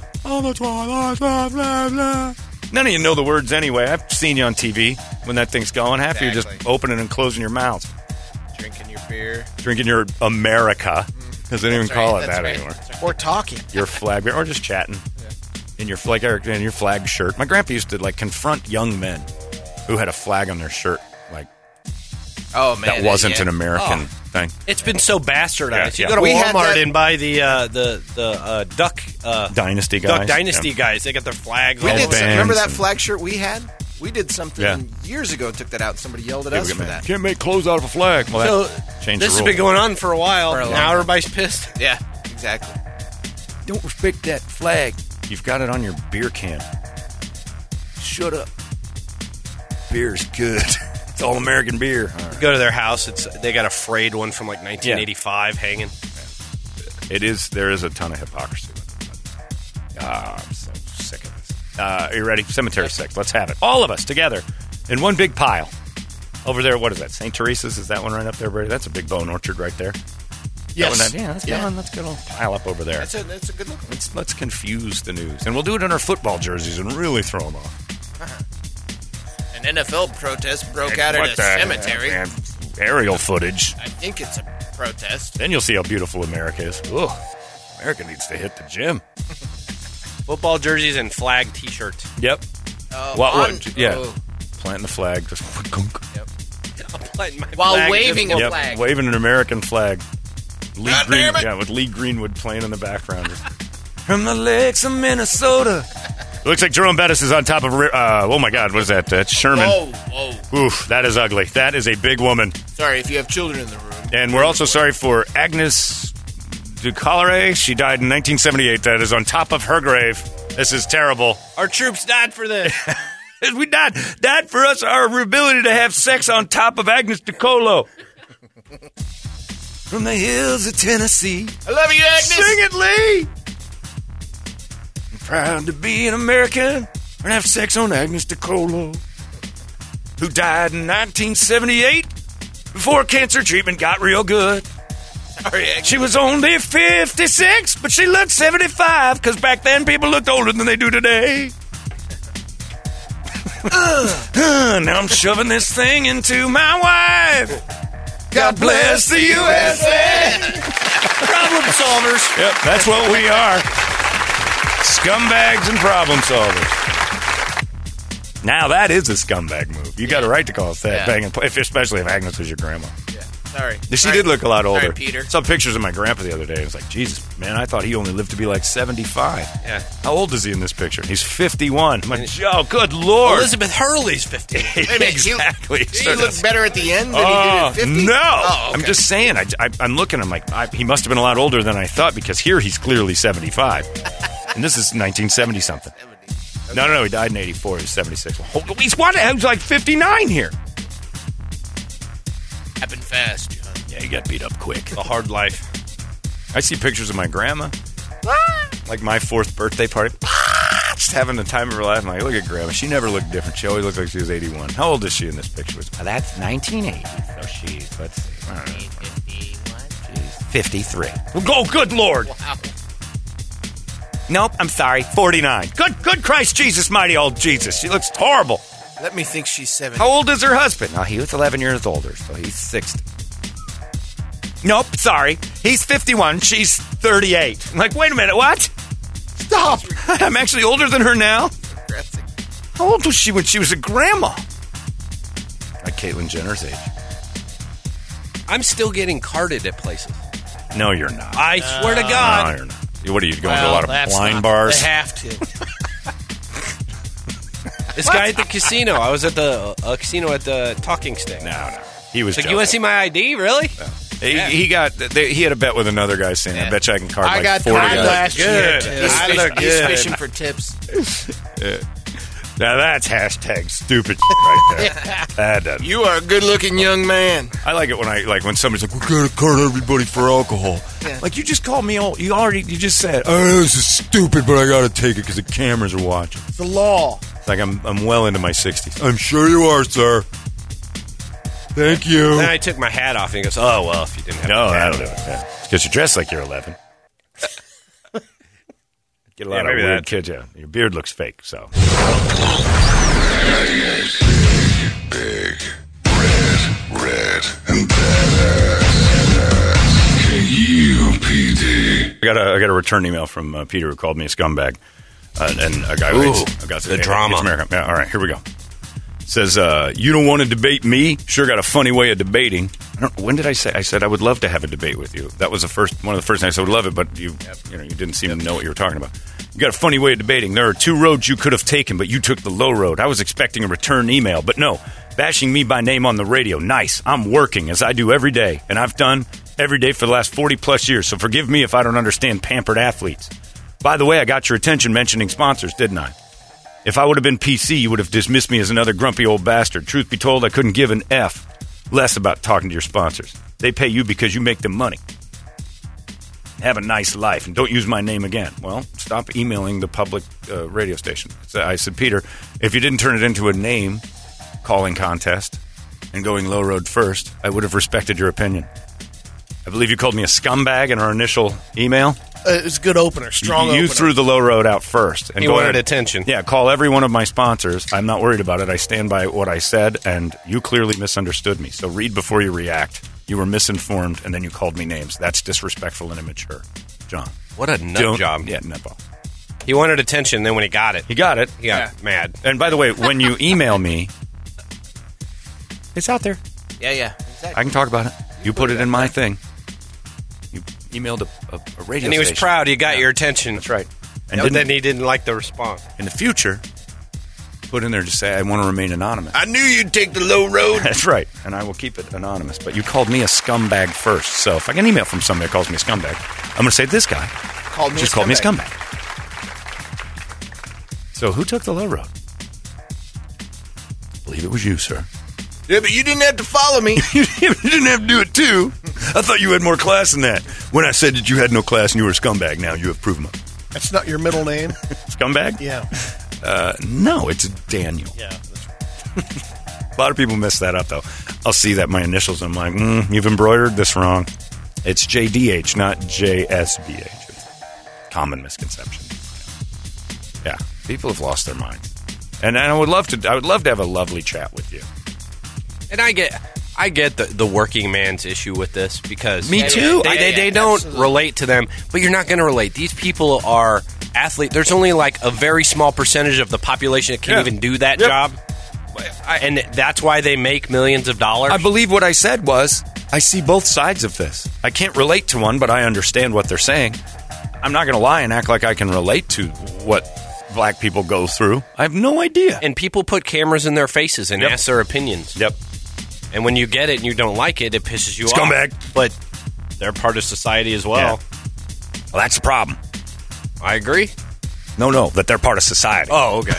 None of you know the words anyway. I've seen you on TV when that thing's going. Half of you Exactly. just opening and closing your mouths. Drinking your beer. Drinking your America. Because they don't even call it That's that right. anymore. Or talking. Your flag beer. Or just chatting. In your flag, in your flag shirt. My grandpa used to confront young men who had a flag on their shirt. Oh, man. That wasn't an American thing. It's been so bastardized. Yeah, You go to We had Walmart that- and buy the Duck Dynasty guys. Duck Dynasty guys. They got their flags. We all did over. some, remember that and- flag shirt we had? We did something Yeah. years ago and took that out, and somebody yelled at us for that. Can't make clothes out of a flag. Well, So that changed this the has rule. been going on for a while. For a long Now time. everybody's pissed. Yeah, exactly. Don't respect that flag. You've got it on your beer can. Shut up. Beer's good. It's all American beer. Go to their house. They got a frayed one from 1985 hanging. There is a ton of hypocrisy with it. I'm so sick of this. Are you ready? Cemetery sex. Let's have it. All of us together in one big pile. Over there, what is that? St. Teresa's? Is that one right up there, Brady? That's a big bone orchard right there. Yes. Let's get on. Let's get on. Pile up over there. That's a good look. Let's confuse the news. And we'll do it in our football jerseys and really throw them off. An NFL protest broke out at a cemetery. And aerial footage. I think it's a protest. Then you'll see how beautiful America is. Ugh. America needs to hit the gym. Football jerseys and flag T-shirts. Yep. Yeah. Oh. Planting the flag. Just I'm planting my While flag waving in a this- flag. waving an American flag. Lee God Green, damn it. yeah, with Lee Greenwood playing in the background. From the lakes of Minnesota. It looks like Jerome Bettis is on top of. Oh my God, what is that? That's Sherman. Whoa. Oof, that is ugly. That is a big woman. Sorry if you have children in the room. And we're also sorry for Agnes Ducolere. She died in 1978. That is on top of her grave. This is terrible. Our troops died for this. We died for us, our ability to have sex on top of Agnes Ducolo. From the hills of Tennessee. I love you, Agnes. Sing it, Lee. I'm proud to be an American and have sex on Agnes Ducolo, who died in 1978 before cancer treatment got real good. Sorry, Agnes. She was only 56, but she looked 75 because back then people looked older than they do today. Now I'm shoving this thing into my wife. God bless the USA. Problem solvers. Yep, that's what we are. Scumbags and problem solvers. Now that is a scumbag move. You got a right to call us that, especially if Agnes was your grandma. Yeah. Sorry. She did look a lot older. Sorry, Peter. Saw pictures of my grandpa the other day. I was like, Jesus, man, I thought he only lived to be like 75. Yeah. How old is he in this picture? He's 51. I'm like, oh, good Lord. Elizabeth Hurley's 50. Exactly. Did he look better at the end than he did at 50? No. Oh, okay. I'm just saying. I'm looking. I'm like, he must have been a lot older than I thought because here he's clearly 75. And this is 1970-something. No, he died in 84. He was 76. He's like 59 here. Happened fast, John. Yeah, he got beat up quick. The hard life. I see pictures of my grandma. Like my 4th birthday party. Just having the time of her life. I'm like, look at Grandma. She never looked different. She always looked like she was 81. How old is she in this picture? That's 1980. So she's, let's see. I don't know. 51. She's 53. Oh, good Lord. Wow. Nope, I'm sorry. 49. Good Christ Jesus, mighty old Jesus. She looks horrible. Let me think she's 70. How old is her husband? Oh, he was 11 years older, so he's 60. Nope, sorry. He's 51. She's 38. I'm like, wait a minute, what? Stop. I'm actually older than her now. How old was she when she was a grandma? Like Caitlyn Jenner's age. I'm still getting carded at places. No, you're not. I swear to God. No, you're not. What are you going to a lot of blind bars? They have to. This guy at the casino. I was at the casino at the Talking Stick. No. He was like, you want to see my ID? Really? He had a bet with another guy saying, I bet you I can card like 40 guys. Last year, too. He's fishing for tips. Now that's hashtag stupid right there. That doesn't. You are a good-looking young man. I like it when somebody's like, we're gonna card everybody for alcohol. Yeah. Like, you just called me old. You just said, oh, this is stupid, but I gotta take it because the cameras are watching. It's the law. It's like I'm well into my 60s. I'm sure you are, sir. Thank you. Then I took my hat off and he goes, oh, well, if you didn't have that'll do it. Yeah. Because you dress like you're 11. Get a lot of weird kids, yeah. Your beard looks fake, so. Big, red, and badass. KUPD. I got a return email from Peter who called me a scumbag. And a guy the drama. It's America. Yeah, all right, here we go. Says, you don't want to debate me? Sure got a funny way of debating. When did I say? I said I would love to have a debate with you. That was one of the first times I said I would love it, but you didn't seem to know what you were talking about. You got a funny way of debating. There are 2 roads you could have taken, but you took the low road. I was expecting a return email, but no. Bashing me by name on the radio. Nice. I'm working, as I do every day, and I've done every day for the last 40-plus years, so forgive me if I don't understand pampered athletes. By the way, I got your attention mentioning sponsors, didn't I? If I would have been PC, you would have dismissed me as another grumpy old bastard. Truth be told, I couldn't give an F less about talking to your sponsors. They pay you because you make them money. Have a nice life, and don't use my name again. Well, stop emailing the public radio station. So I said, Peter, if you didn't turn it into a name calling contest and going low road first, I would have respected your opinion. I believe you called me a scumbag in our initial email. It's a good opener, strong opener. You threw the low road out first. And he wanted attention. Yeah, call every one of my sponsors. I'm not worried about it. I stand by what I said, and you clearly misunderstood me. So read before you react. You were misinformed, and then you called me names. That's disrespectful and immature. John. What a nut job. Yeah, nutball. He wanted attention, then when he got it, he got mad. And by the way, when you email me, it's out there. Yeah, exactly. I can talk about it. You put it in my thing. You emailed a radio station. And he was proud he got your attention. That's right. And then he didn't like the response. In the future, put in there to say, I want to remain anonymous. I knew you'd take the low road. That's right. And I will keep it anonymous. But you called me a scumbag first. So if I get an email from somebody that calls me a scumbag, I'm going to say this guy called me a scumbag. So who took the low road? I believe it was you, sir. Yeah, but you didn't have to follow me. You didn't have to do it, too. I thought you had more class than that. When I said that you had no class and you were a scumbag, now you have proven it. That's not your middle name? Scumbag? Yeah. No, it's Daniel. Yeah, that's right. A lot of people mess that up, though. I'll see that my initials, I'm like, you've embroidered this wrong. It's JDH, not JSBH. It's common misconception. Yeah, people have lost their minds. And I would love to have a lovely chat with you. And I get the working man's issue with this because me too. They don't relate to them, but you're not going to relate. These people are athlete. There's only like a very small percentage of the population that can even do that job. And that's why they make millions of dollars. I believe what I said was, I see both sides of this. I can't relate to one, but I understand what they're saying. I'm not going to lie and act like I can relate to what black people go through. I have no idea. And people put cameras in their faces and ask their opinions. Yep. And when you get it and you don't like it, it pisses you off. Scumbag. But they're part of society as well. Yeah. Well, that's the problem. I agree. No, that they're part of society. Oh, okay.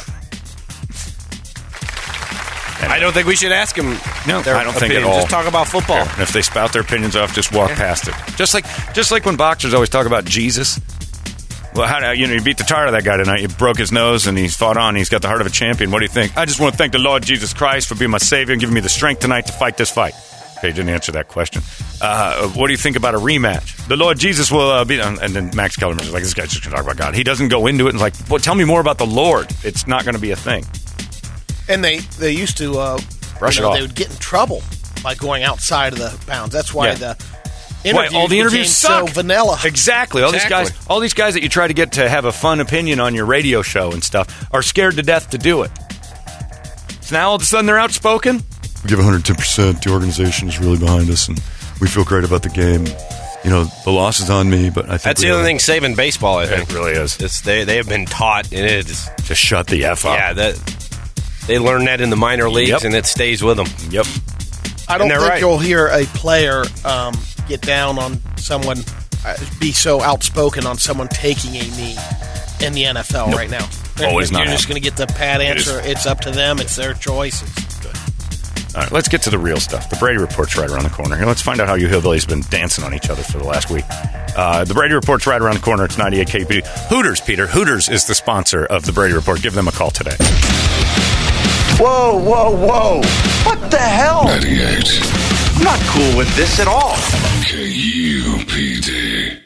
I don't think we should ask them. No, I don't think at all. Just talk about football. And if they spout their opinions off, just walk past it. Just like when boxers always talk about Jesus. Well, you beat the tar out of that guy tonight. You broke his nose, and he's fought on. He's got the heart of a champion. What do you think? I just want to thank the Lord Jesus Christ for being my Savior and giving me the strength tonight to fight this fight. Okay, didn't answer that question. What do you think about a rematch? The Lord Jesus will be... And then Max Kellerman is like, this guy's just going to talk about God. He doesn't go into it and is like, well, tell me more about the Lord. It's not going to be a thing. And they used to... Brush it off. They would get in trouble by going outside of the bounds. That's why the interviews, all the interviews so vanilla. Exactly. All these guys that you try to get to have a fun opinion on your radio show and stuff are scared to death to do it. So now all of a sudden they're outspoken. We give 110%. The organization is really behind us, and we feel great about the game. The loss is on me, but I think that's the only thing saving baseball. I think it really is. They have been taught, and it is just shut the F up. Yeah, they learn that in the minor leagues, and it stays with them. Yep. I don't think you'll hear a player get down on someone, be so outspoken on someone taking a knee in the NFL right now. You're just going to get the pat answer. It's up to them. It's their choice. It's good. All right, let's get to the real stuff. The Brady Report's right around the corner. Here, let's find out how you hillbillies have been dancing on each other for the last week. The Brady Report's right around the corner. It's 98 KPD. Hooters, Peter. Hooters is the sponsor of the Brady Report. Give them a call today. Whoa. What the hell? 98. I'm not cool with this at all. KUPD.